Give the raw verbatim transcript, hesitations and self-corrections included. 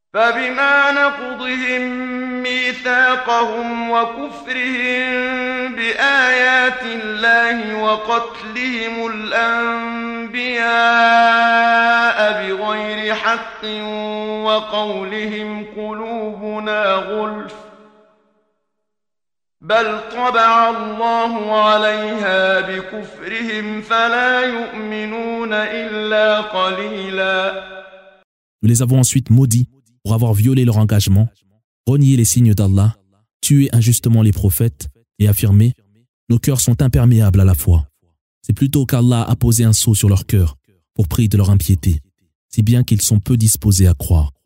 فبما نقضهم ميثاقهم وكفرهم بآيات الله وقتلهم الأنبياء بغير حق وقولهم قلوبنا غلف بل طبع الله عليها بكفرهم فلا يؤمنون إلا قليلا. Nous les avons ensuite maudits pour avoir violé leur engagement, renié les signes d'Allah, tué injustement les prophètes et affirmé « Nos cœurs sont imperméables à la foi ». C'est plutôt qu'Allah a posé un sceau sur leur cœur pour prix de leur impiété, si bien qu'ils sont peu disposés à croire.